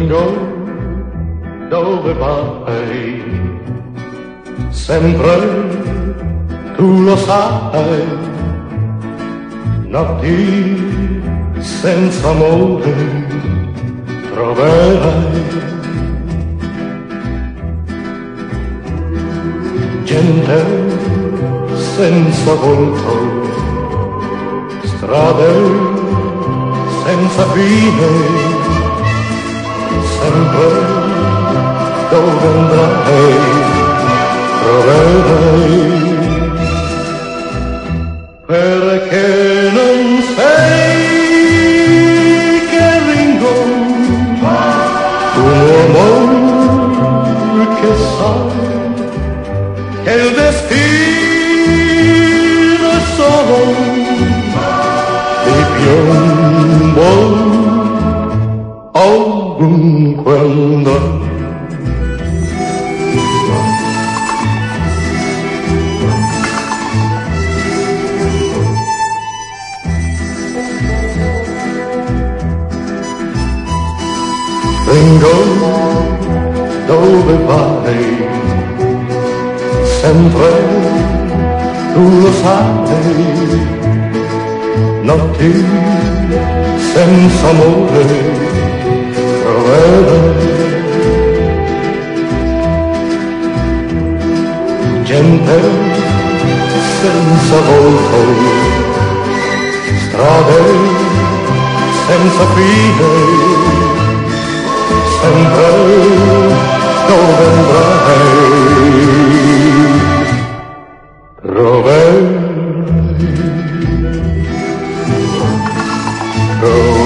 Vengo dove vai, sempre tu lo sai, notti senza amore troverai. Gente senza volto, strade senza fine, sempre dove andrai troverai. Perché non sei che Ringo, un uomo che sai che il destino è solo di piombo ovunque andrà. Vengo dove vai, sempre tu lo sai, notti senza amore troverai. Gente senza volto, strade senza fine, sempre dove andrai troverai.